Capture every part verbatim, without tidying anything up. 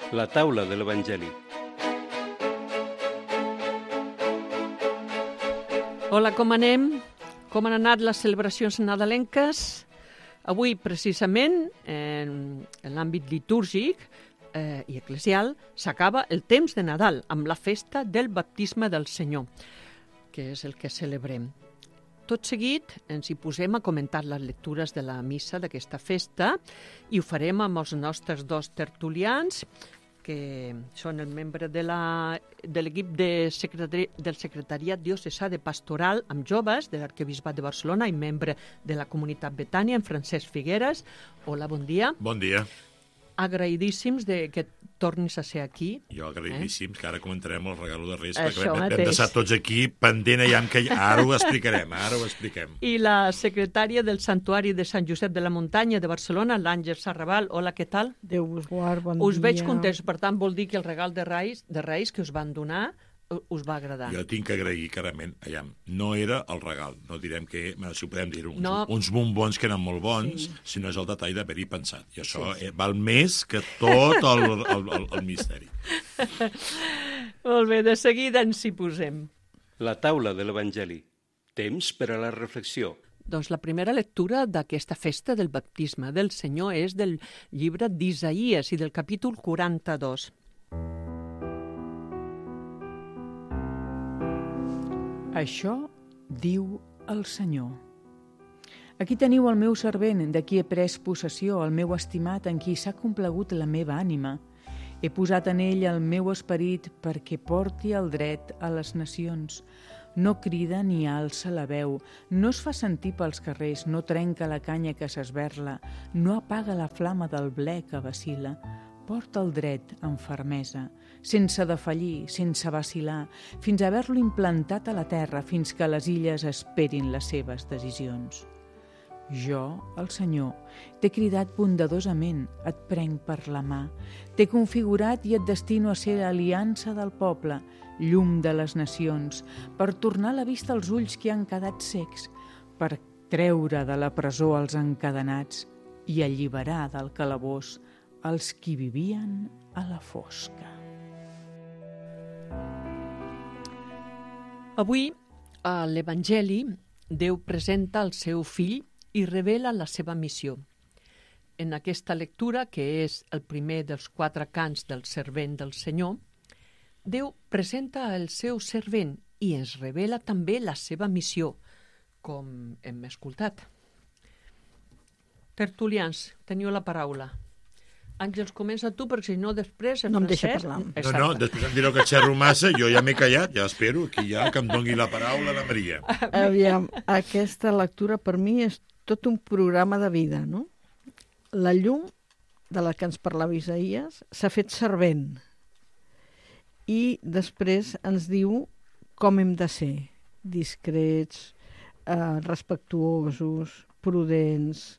La taula de l'Evangeli. Hola, com anem? Com han anat les celebracions nadalenques? Avui, precisament, en, en l'àmbit litúrgic eh, i eclesial, s'acaba el temps de Nadal amb la festa del baptisme del Senyor, que és el que celebrem. Tot seguit ens hi posem a comentar les lectures de la missa d'aquesta festa i ho farem amb els nostres dos tertulians, que són el membre de la, de l'equip de secretari, del Secretariat Diocesà de Pastoral amb Joves de l'Arquebisbat de Barcelona i membre de la Comunitat Betània, en Francesc Figueres. Hola, bon dia. Bon dia. Agraïdíssims de que tornis a ser aquí. Jo agraïdíssim, eh? que ara comentarem el regalo de Reis, Això perquè vam, mateix. vam deixar tots aquí pendent allà, que ara ho explicarem, ara ho expliquem. I la secretària del Santuari de Sant Josep de la Muntanya de Barcelona, l'Àngels Sarrabal. Hola, què tal? Déu vos guard, bon Us dia. veig contents, per tant, vol dir que el regal de Reis, de Reis que us van donar us va agradar. Jo tinc que agrair clarament, allà, no era el regal, no direm que, si ho podem dir, uns, No. uns bombons que eren molt bons, sí. sinó és el detall d'haver-hi pensat. I això sí. val més que tot el, el, el, el misteri. Molt bé, de seguida ens hi posem. La taula de l'Evangeli. Temps per a la reflexió. Doncs la primera lectura d'aquesta festa del baptisme del Senyor és del llibre d'Isaïes i del capítol quaranta-dos. Això diu el Senyor. Aquí teniu el meu servent, de qui he pres possessió, el meu estimat, en qui s'ha complagut la meva ànima. He posat en ell el meu esperit perquè porti el dret a les nacions. No crida ni alça la veu, no es fa sentir pels carrers, no trenca la canya que s'esberla, no apaga la flama del ble que vacil·la. Porta el dret amb fermesa, sense defallir, sense vacilar, fins a haver-lo implantat a la terra, fins que les illes esperin les seves decisions. Jo, el Senyor, t'he cridat bondadosament, et prenc per la mà, t'he configurat i et destino a ser l'aliança del poble, llum de les nacions, per tornar la vista als ulls que han quedat cecs, per treure de la presó els encadenats i alliberar del calabós els qui vivien a la fosca. Avui, a l'Evangeli, Déu presenta el seu fill i revela la seva missió. En aquesta lectura, que és el primer dels quatre cants del servent del Senyor, Déu presenta el seu servent i ens revela també la seva missió, com hem escoltat. Tertulians, teniu la paraula. Àngels, comença tu, perquè si no després... No em deixa parlar. No, no, després em direu que xerro massa, jo ja m'he callat, ja espero aquí ja que em doni la paraula la Maria. Aviam, aquesta lectura per mi és tot un programa de vida, no? La llum de la que ens parlava Isaïes s'ha fet servent i després ens diu com hem de ser, discrets, eh, respectuosos, prudents,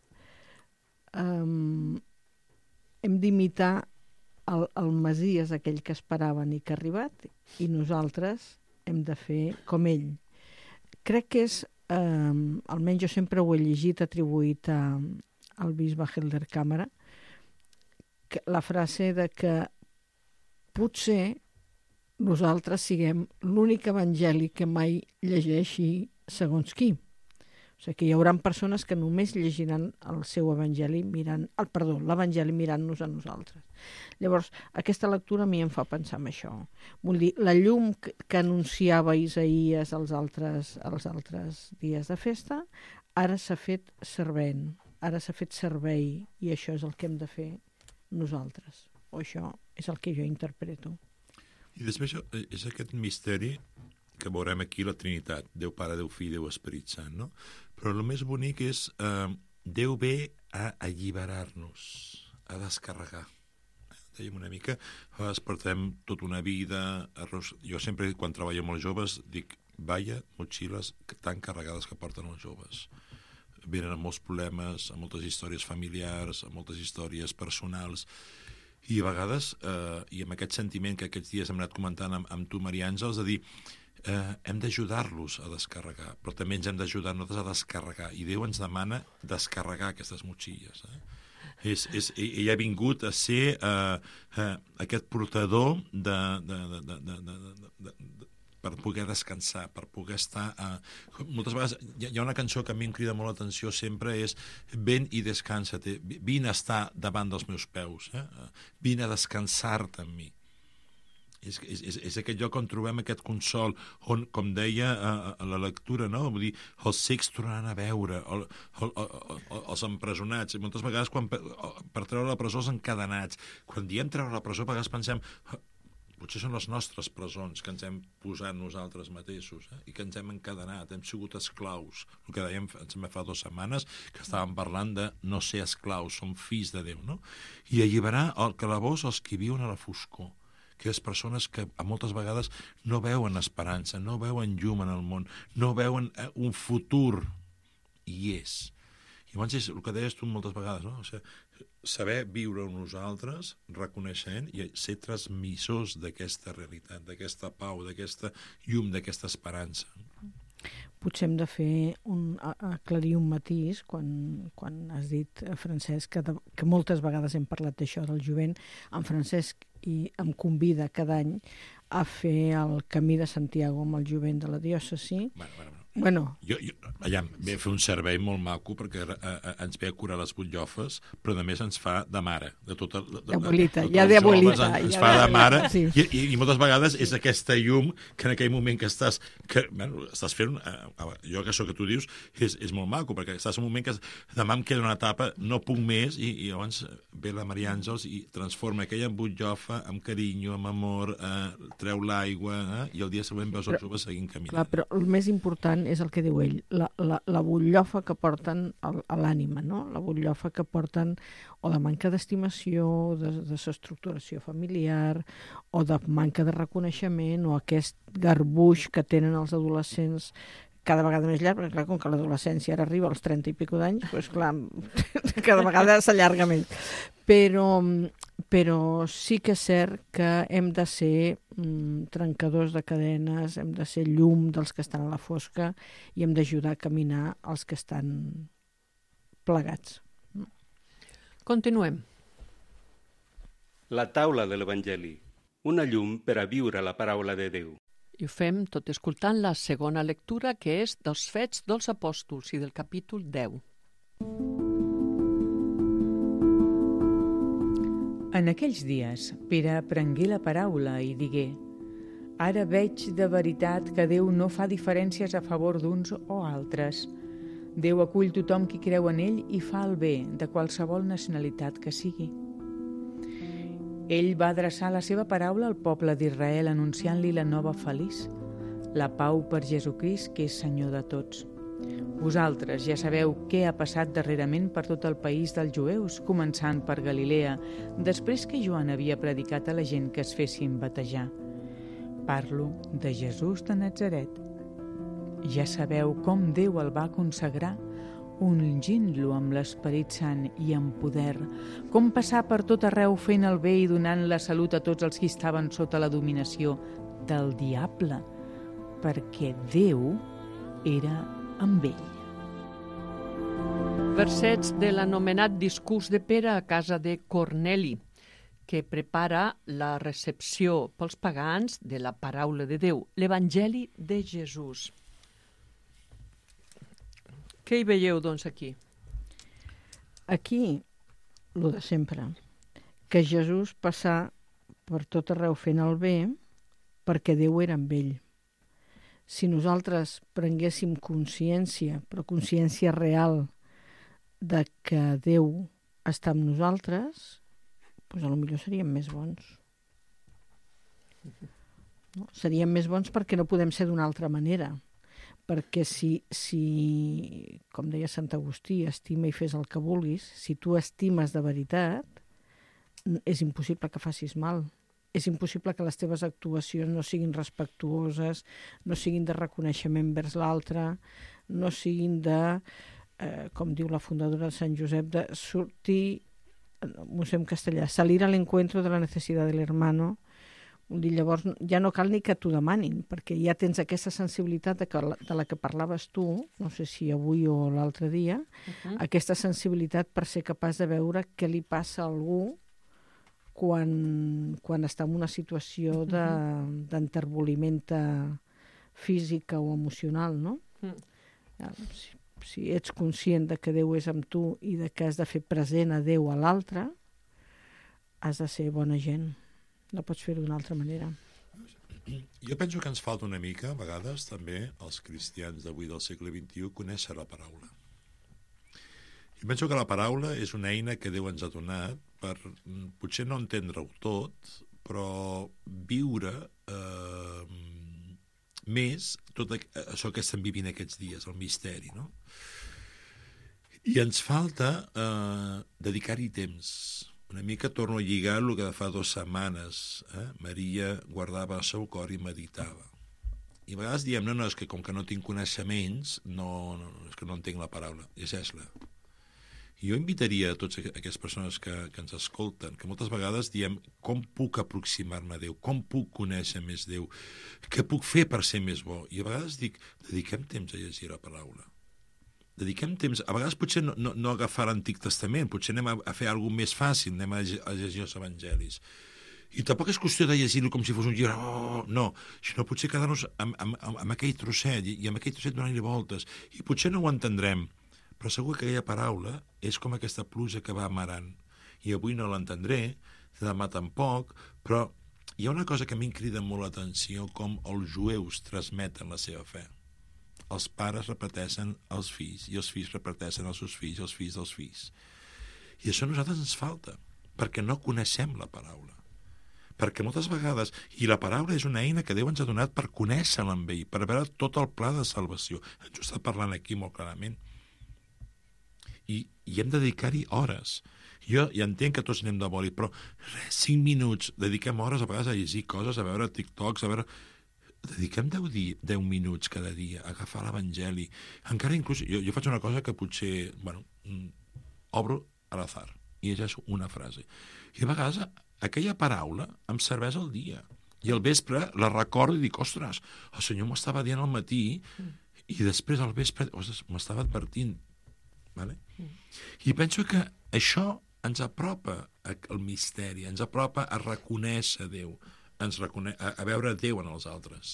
eh, hem d'imitar el, el Messies, aquell que esperaven i que ha arribat, i nosaltres hem de fer com ell. Crec que és, eh, almenys jo sempre ho he llegit, atribuït a, al bisbe Helder Câmara, que, la frase de que potser nosaltres siguem l'únic evangeli que mai llegeixi segons qui. O sigui que hi haurà persones que només llegiran el seu evangeli mirant, el perdó, l'evangeli mirant-nos a nosaltres. Llavors, aquesta lectura a mi em fa pensar en això. Vull dir, la llum que, que anunciava Isaïes als altres, als altres dies de festa, ara s'ha fet servent, ara s'ha fet servei, i això és el que hem de fer nosaltres. O això és el que jo interpreto. I després és aquest misteri que veurem aquí la Trinitat, Déu Pare, Déu Fill, Déu Esperit Sant, no? Però el més bonic és eh, Déu ve a alliberar-nos, a descarregar. Dèiem una mica, a vegades portem tota una vida, arros... jo sempre quan treballo amb els joves dic, vaya motxilles tan carregades que porten els joves. Venen amb molts problemes, amb moltes històries familiars, amb moltes històries personals, i a vegades, eh, i amb aquest sentiment que aquests dies hem anat comentant amb, amb tu, Maria Àngels, de dir, eh, hem d'ajudar-los a descarregar, però també ens hem d'ajudar nosaltres a descarregar, i Déu ens demana descarregar aquestes motxilles. Eh? És, és, ell ha vingut a ser uh, uh, aquest portador de, de, de, de, de, de, de, de, per poder descansar, per poder estar... Uh, moltes vegades hi ha una cançó que a mi em crida molt l'atenció sempre, és ven i descansa-te, vine a estar davant dels meus peus, eh? Vine a descansar-te amb mi. És, és, és aquest lloc on trobem aquest consol, on, com deia a, a la lectura, no? Vull dir, els cecs tornaran a veure, el, el, el, el, els empresonats, i moltes vegades quan, per, per treure la presó els encadenats. Quan diem treure la presó, a vegades pensem, potser són les nostres presons que ens hem posat nosaltres mateixos, eh? I que ens hem encadenat, hem sigut esclaus. El que dèiem fa dues setmanes, que estàvem parlant de no ser esclaus, som fills de Déu, no? I alliberar al calabós els que viuen a la foscor, aquelles persones que a moltes vegades no veuen esperança, no veuen llum en el món, no veuen eh, un futur, i és. I llavors és el que deies tu moltes vegades, no? O sigui, saber viure amb nosaltres, reconeixent i ser transmissors d'aquesta realitat, d'aquesta pau, d'aquesta llum, d'aquesta esperança. Potser hem de fer un, aclarir un matís quan, quan has dit, Francesc, que, de, que moltes vegades hem parlat d'això del jovent. En Francesc i em convida cada any a fer el Camí de Santiago amb el jovent de la diòcesi. Bueno, bueno, bueno. Bueno. Jo, jo, allà, ve a fer un servei molt maco perquè a, a, ens ve a curar les butllofes, però a més ens fa de mare. De tota, de, de, abuelita, de, de, ja d'abuelita. Ens, ens ja fa de mare, sí. i, i, i moltes vegades és aquesta llum que en aquell moment que estàs, que, bueno, estàs fent, eh, jo que això que tu dius és, és molt maco, perquè estàs en un moment que demà em queda una etapa, no puc més, i, i llavors ve la Maria Àngels i transforma aquella butjofa amb carinyo, amb amor, eh, treu l'aigua, eh, i el dia següent veus els joves seguint caminant. Clar, però el més important és el que diu ell, la, la, la butllofa que porten al, a l'ànima, no? La butllofa que porten o de manca d'estimació, de, de s'estructuració familiar, o de manca de reconeixement, o aquest garbuix que tenen els adolescents cada vegada més llarg, perquè clar, com que l'adolescència ara arriba als trenta i pico d'anys, doncs clar, cada vegada s'allarga més. Però, però sí que és cert que hem de ser mm, trencadors de cadenes, hem de ser llum dels que estan a la fosca i hem d'ajudar a caminar els que estan plegats. Continuem. La taula de l'Evangeli, una llum per a viure la paraula de Déu. I ho fem tot escoltant la segona lectura, que és dels Fets dels Apòstols i del capítol deu. En aquells dies, Pere prengué la paraula i digué: «Ara veig de veritat que Déu no fa diferències a favor d'uns o altres. Déu acull tothom qui creu en ell i fa el bé, de qualsevol nacionalitat que sigui». Ell va adreçar la seva paraula al poble d'Israel anunciant-li la nova feliç, la pau per Jesucrist, que és Senyor de tots. Vosaltres ja sabeu què ha passat darrerament per tot el país dels jueus, començant per Galilea, després que Joan havia predicat a la gent que es fessin batejar. Parlo de Jesús de Natzaret. Ja sabeu com Déu el va consagrar, ungint-lo amb l'Esperit Sant i amb poder, com passar per tot arreu fent el bé i donant la salut a tots els que estaven sota la dominació del diable, perquè Déu era amb ell. Versets de l'anomenat discurs de Pere a casa de Corneli, que prepara la recepció pels pagans de la paraula de Déu, l'Evangeli de Jesús. Què hi veieu, doncs, aquí? Aquí, el de sempre, que Jesús passà per tot arreu fent el bé perquè Déu era amb ell. Si nosaltres prenguéssim consciència, però consciència real, de que Déu està amb nosaltres, doncs potser seríem més bons. No? Seríem més bons perquè no podem ser d'una altra manera. Perquè si, si, com deia Sant Agustí, estima i fes el que vulguis, si tu estimes de veritat, és impossible que facis mal. És impossible que les teves actuacions no siguin respectuoses, no siguin de reconeixement vers l'altre, no siguin de, eh, com diu la fundadora de Sant Josep, de sortir, m'ho sé en castellà, salir al encuentro de la necesidad del hermano, Vull dir, llavors ja no cal ni que t'ho demanin, perquè ja tens aquesta sensibilitat de, que, de la que parlaves tu, no sé si avui o l'altre dia, uh-huh. aquesta sensibilitat per ser capaç de veure què li passa a algú quan, quan està en una situació de, uh-huh. d'enterboliment física o emocional, no? Uh-huh. Si, si ets conscient de que Déu és amb tu i de que has de fer present a Déu a l'altre, has de ser bona gent. No pots fer-ho d'una altra manera. Jo penso que ens falta una mica, a vegades, també, els cristians d'avui del segle vint-i-u, conèixer la paraula. I penso que la paraula és una eina que Déu ens ha donat per, potser no entendre-ho tot, però viure eh, més tot això que estem vivint aquests dies, el misteri, no? I ens falta eh, dedicar-hi temps. Una mica torno a lligar el que de fa dues setmanes. Eh? Maria guardava el seu cor i meditava. I a vegades diem, no, no, és que com que no tinc coneixements, no, no, és que no entenc la paraula. Llegeix-la. I jo invitaria a totes aquestes persones que, que ens escolten, que moltes vegades diem, com puc aproximar-me a Déu? Com puc conèixer més Déu? Què puc fer per ser més bo? I a vegades dic, dediquem temps a llegir la paraula. Dediquem temps, a vegades potser no, no, no agafar l'Antic Testament, potser anem a, a fer alguna cosa més fàcil, anem a, a llegir els evangelis. I tampoc és qüestió de llegir-lo com si fos un llibre, oh, no, sinó potser quedar-nos amb, amb, amb, amb aquell trosset, i, i amb aquell trosset donant-li voltes. I potser no ho entendrem, però segur que aquella paraula és com aquesta pluja que va amarant. I avui no l'entendré, demà tampoc, però hi ha una cosa que a mi em crida molt l'atenció, com els jueus transmeten la seva fe. Els pares repeteixen els fills, i els fills repeteixen els seus fills, i els fills dels fills. I això a nosaltres ens falta, perquè no coneixem la paraula. Perquè moltes vegades, i la paraula és una eina que Déu ens ha donat per conèixer-la amb ell, per veure tot el pla de salvació. Ens ho està parlant aquí molt clarament. I, i hem de dedicar-hi hores. Jo ja entenc que tots anem de boli, però res, cinc minuts, dediquem hores a vegades a llegir coses, a veure TikToks, a veure... Dediquem deu minuts cada dia a agafar l'Evangeli. Encara inclús, jo, jo faig una cosa que potser, bueno, obro a l'azar i llegeixo una frase. I a vegades aquella paraula em serveix al dia. I al vespre la recordo i dic, ostres, el Senyor m'estava dient al matí i després al vespre, ostres, m'estava advertint. Vale? I penso que això ens apropa al misteri, ens apropa a reconèixer Déu, ens recone... a, a veure Déu en els altres.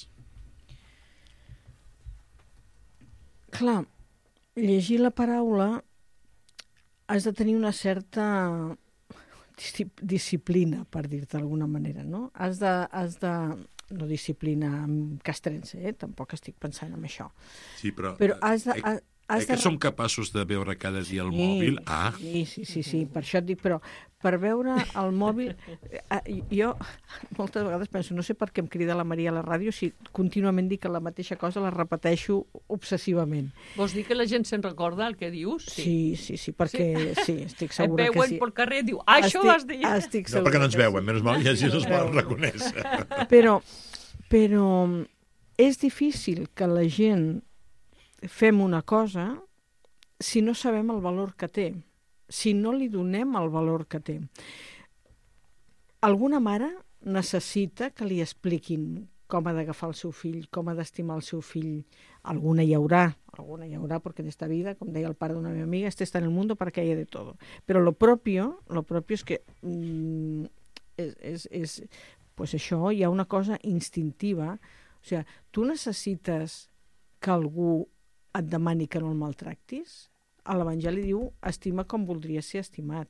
Clar, llegir la paraula has de tenir una certa disciplina, per dir-te d'alguna manera, no? Has de, has de... no disciplina amb castrense, eh? Tampoc estic pensant en això. Sí, però... Però has de... Eh, eh que de... som capaços de veure cada dia el sí, mòbil? Ah. Sí, sí, sí, sí, per això et dic, però per veure el mòbil... Eh, jo moltes vegades penso, no sé per què em crida la Maria a la ràdio si contínuament dic que la mateixa cosa la repeteixo obsessivament. Vols dir que la gent se'n recorda el que dius? Sí, sí, sí, sí perquè sí, sí estic segura que sí. Et veuen pel carrer i diu, això estic, vas dir. Estic no, perquè no ens veuen, menys mal, i així no es poden reconèixer. Però, però és difícil que la gent fem una cosa si no sabem el valor que té, si no li donem el valor que té. Alguna mare necessita que li expliquin com ha d'agafar el seu fill, com ha d'estimar el seu fill. Alguna hi haurà, alguna hi haurà, perquè en esta vida, com deia el pare d'una meva amiga, este está en el mundo para que haya de todo. Pero lo propio, lo propio es que mm, és, és, és, pues això, hi ha una cosa instintiva. O sigui, tu necessites que algú et demani que no el maltractis? A l'Evangeli diu, estima com voldria ser estimat.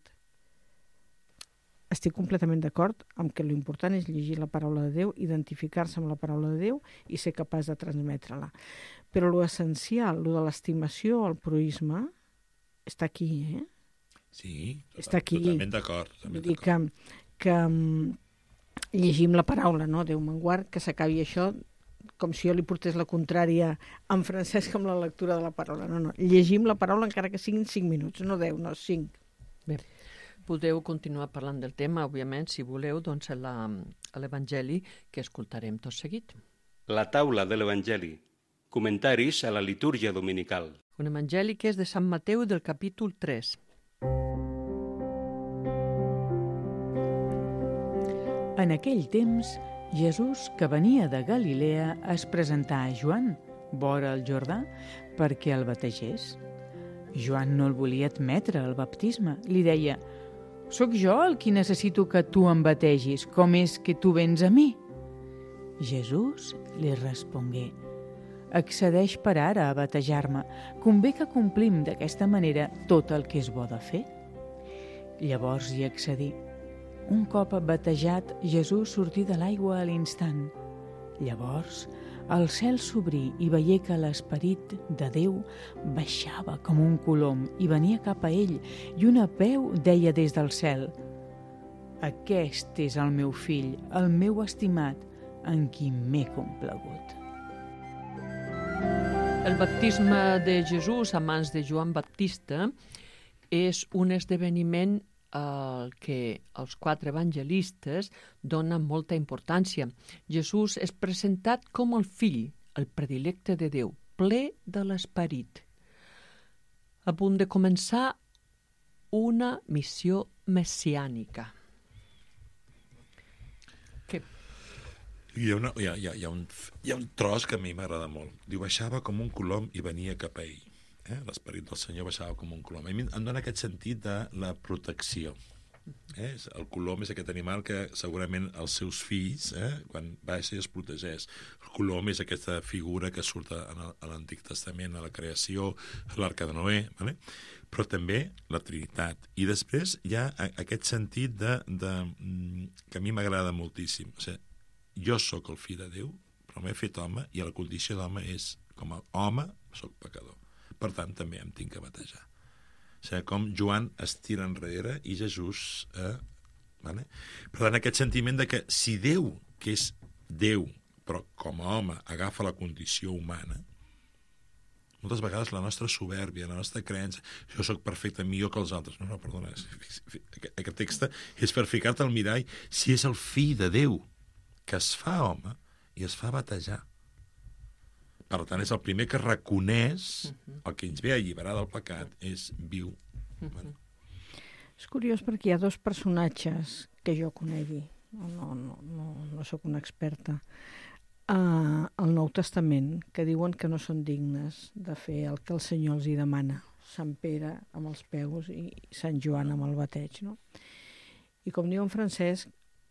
Estic completament d'acord amb que l'important és llegir la paraula de Déu, identificar-se amb la paraula de Déu i ser capaç de transmetre-la. Però l'essencial, lo de l'estimació, el proisme, està aquí, eh? Sí, està aquí. Totalment d'acord. Vull dir que, que um, llegim la paraula, no? Déu me'n guard, que s'acabi això com si jo li portés la contrària en francès com la lectura de la paraula. No, no. Llegim la paraula encara que siguin cinc minuts, no deu, no, cinc. Bé, podeu continuar parlant del tema, òbviament, si voleu, doncs a l'Evangeli que escoltarem tot seguit. La taula de l'Evangeli. Comentaris a la litúrgia dominical. Un Evangeli que és de Sant Mateu del capítol tres. En aquell temps, Jesús, que venia de Galilea, es presentà a Joan, vora el Jordà, perquè el bategés. Joan no el volia admetre al baptisme. Li deia: «Soc jo el qui necessito que tu em bategis, com és que tu vens a mi?» Jesús li respongué: «Accedeix per ara a batejar-me. Convé que complim d'aquesta manera tot el que és bo de fer». Llavors hi accedí. Un cop batejat, Jesús sortí de l'aigua a l'instant. Llavors el cel s'obrí i veié que l'Esperit de Déu baixava com un colom i venia cap a ell, i una veu deia des del cel: «Aquest és el meu fill, el meu estimat, en qui m'he complagut». El baptisme de Jesús a mans de Joan Baptista és un esdeveniment al que els quatre evangelistes donen molta importància. Jesús és presentat com el fill, el predilecte de Déu, ple de l'Esperit, a punt de començar una missió messiànica. Què? Hi ha, una, hi, ha, hi, ha, hi, ha un, hi ha un tros que a mi m'agrada molt. Diu, baixava com un colom i venia cap a ell. Eh? L'esperit del Senyor baixava com un colom. A mi em dona aquest sentit de la protecció. Eh? El colom és aquest animal que segurament els seus fills, eh? quan baixa es protegeix. El colom és aquesta figura que surt a l'Antic Testament, a la creació, a l'Arca de Noé, vale? Però també la Trinitat. I després hi ha aquest sentit de, de, que a mi m'agrada moltíssim. O sigui, jo sóc el fill de Déu, però m'he fet home, i la condició d'home és, com a home, sóc pecador. Per tant, també em tinc que batejar. O sigui, com Joan es tira enrere i Jesús... Eh, vale? Per tant, aquest sentiment de que si Déu, que és Déu, però com a home agafa la condició humana, moltes vegades la nostra soberbia, la nostra creença, jo sóc perfecte, millor que els altres. No, no, perdona, aquest text és per ficar-te al mirall si és el fill de Déu que es fa home i es fa batejar. Per tant, és el primer que reconeix el que ens ve a alliberar del pecat, és viu. Uh-huh. Bueno. És curiós perquè hi ha dos personatges que jo conegui. No, no, no, no, no sóc una experta. Uh, al Nou Testament, que diuen que no són dignes de fer el que el Senyor els hi demana. Sant Pere amb els peus i Sant Joan amb el bateig, no? I com diu en Francesc,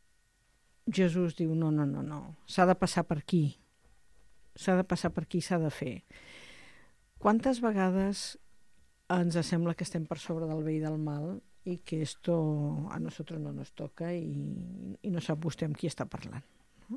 Jesús diu, no, no, no, no, s'ha de passar per aquí. S'ha de passar per aquí, s'ha de fer. Quantes vegades ens sembla que estem per sobre del bé i del mal i que esto a nosotros no nos toca i, i no sap vostè amb qui està parlant? No?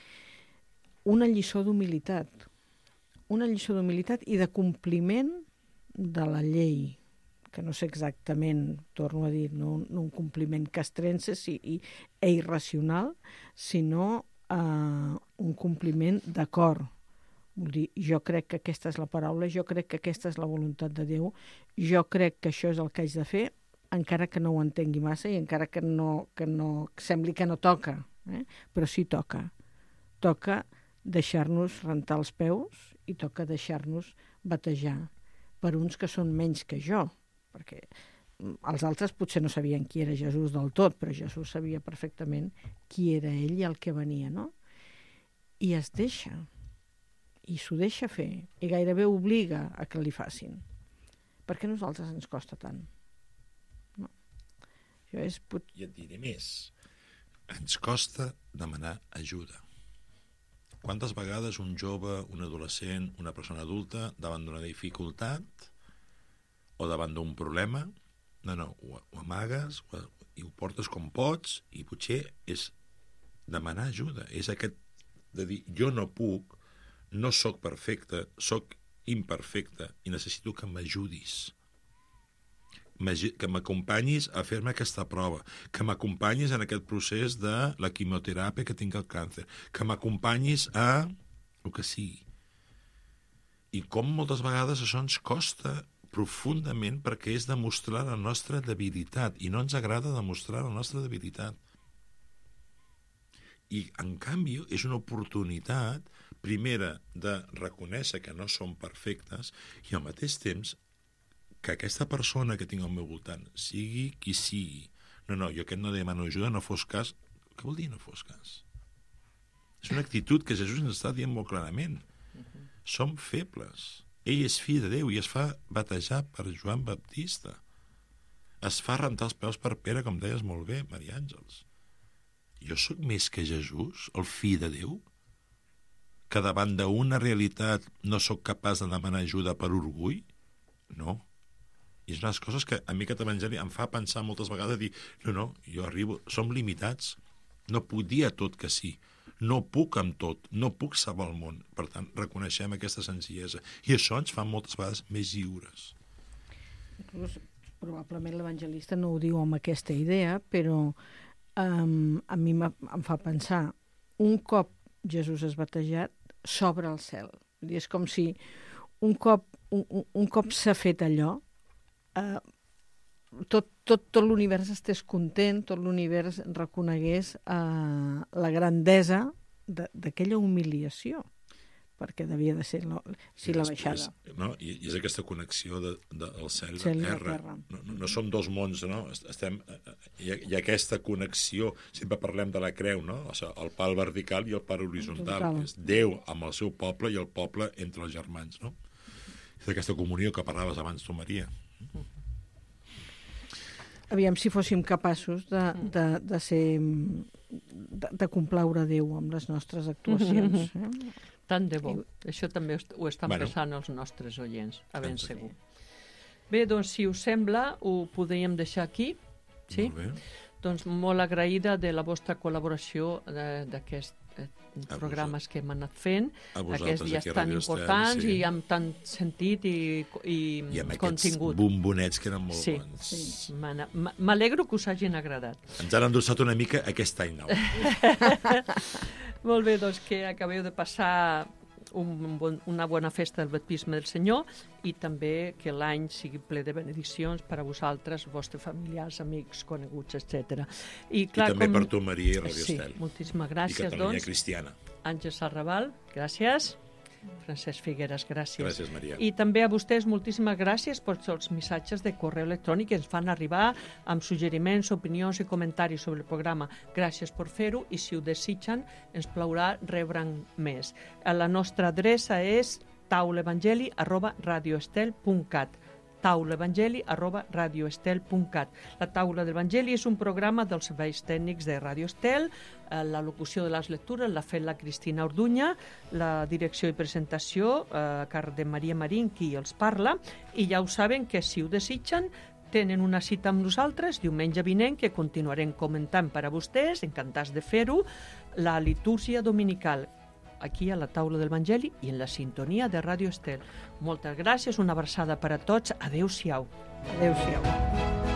Una lliçó d'humilitat. Una lliçó d'humilitat i de compliment de la llei, que no sé exactament, torno a dir, no, no un compliment castrense i, i, e irracional, sinó uh, un compliment d'acord. Vull dir, jo crec que aquesta és la paraula, jo crec que aquesta és la voluntat de Déu, jo crec que això és el que haig de fer, encara que no ho entengui massa i encara que no, que no que sembli que no toca, eh? Però sí toca. Toca deixar-nos rentar els peus i toca deixar-nos batejar per uns que són menys que jo, perquè els altres potser no sabien qui era Jesús del tot, però Jesús sabia perfectament qui era ell i el que venia, no? I es deixa, i s'ho deixa fer, i gairebé obliga a que li facin. Per què a nosaltres ens costa tant? No. Això és... I et diré més. Ens costa demanar ajuda. Quantes vegades un jove, un adolescent, una persona adulta, davant d'una dificultat o davant d'un problema, no, no, ho, ho amagues ho, i ho portes com pots i potser és demanar ajuda. És aquest de dir, jo no puc, no sóc perfecte, sóc imperfecte i necessito que m'ajudis. Que m'acompanyis a fer-me aquesta prova, que m'acompanyis en aquest procés de la quimioteràpia que tinc el càncer, que m'acompanyis a el que sigui. I com moltes vegades això ens costa profundament perquè és demostrar la nostra debilitat i no ens agrada demostrar la nostra debilitat. I, en canvi, és una oportunitat primera de reconèixer que no som perfectes i al mateix temps que aquesta persona que tinc al meu voltant sigui qui sigui. No, no, jo aquest no demano ajuda, no fos cas. Què vol dir no fos cas? És una actitud que Jesús ens està dient molt clarament. Som febles. Ell és fill de Déu i es fa batejar per Joan Baptista. Es fa rentar els peus per Pere, com deies molt bé, Maria Àngels. Jo sóc més que Jesús, el fill de Déu? Que davant d'una realitat no sóc capaç de demanar ajuda per orgull? No. I és una de les coses que a mi aquest evangeli em fa pensar moltes vegades, dir, no, no, jo arribo, som limitats, no puc dir a tot que sí, no puc amb tot, no puc salvar el món. Per tant, reconeixem aquesta senzillesa. I això ens fa moltes vegades més lliures. Inclús, probablement l'evangelista no ho diu amb aquesta idea, però um, a mi em fa pensar, un cop Jesús és batejat, s'obre el cel. És com si un cop, un, un cop s'ha fet allò, Uh, tot, tot, tot l'univers estés content, tot l'univers reconegués uh, la grandesa d'aquella humiliació, perquè devia de ser la, sí, la baixada. És, no? I, I és aquesta connexió de, de, del cel i cel la terra. terra. No, no, no som dos mons, no? Estem, hi, ha, hi ha aquesta connexió, sempre parlem de la creu, no? O sigui, el pal vertical i el pal horitzontal. Total. És Déu amb el seu poble i el poble entre els germans, no? És aquesta comunió que parlaves abans tu, Maria. Aviam si fóssim capaços de, de, de ser de, de complaure Déu amb les nostres actuacions. Eh? Tant de bo. I... Això també ho estan Bueno. pensant els nostres oients, a ben Tant de segur. Bé, doncs, si us sembla, ho podríem deixar aquí. Sí? Molt bé. Doncs molt agraïda de la vostra col·laboració d'aquests eh, programes que hem anat fent, A vosaltres, aquests dies aquí a tan Radio Estel, importants sí. i amb tant sentit i, i, I amb aquests contingut. bombonets que eren molt Sí. bons. Sí. M'han- M'alegro que us hagin agradat. Ens han endossat una mica aquest any nou. Molt bé, doncs que acabeu de passar un bon, una bona festa del baptisme del Senyor i també que l'any sigui ple de benediccions per a vosaltres, vostres familiars, amics, coneguts, etcètera. I, I clar, també com... per tu, Maria, i Radio Sí, Estel. moltíssimes I gràcies, Catalunya doncs. Cristiana. Àngels Arrabal, gràcies. Francesc Figueres, gràcies. Gràcies, Maria. I també a vostès moltíssimes gràcies per tots els missatges de correu electrònic que ens fan arribar amb suggeriments, opinions i comentaris sobre el programa. Gràcies per fer-ho i si ho desitgen ens plaurà rebre'n més. La nostra adreça és taulevangeli arroba radioestel punt cat taulevangeli arroba radioestel punt cat. La Taula de l'Evangeli és un programa dels serveis tècnics de Radio Estel. La locució de les lectures l'ha fet la Cristina Orduña, la direcció i presentació a càrrec de Maria Marín, qui els parla, i ja ho saben que si ho desitgen tenen una cita amb nosaltres diumenge vinent que continuarem comentant per a vostès, encantats de fer-ho, la litúrgia dominical aquí a la Taula del Evangeli i en la sintonia de Radio Estel. Moltes gràcies, una abraçada per a tots. Adéu-siau. Adéu-siau.